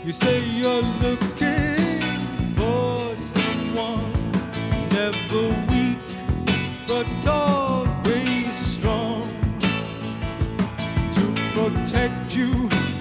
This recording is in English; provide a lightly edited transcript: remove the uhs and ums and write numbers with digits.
You say you're looking for someone, never weak but always strong, to protect you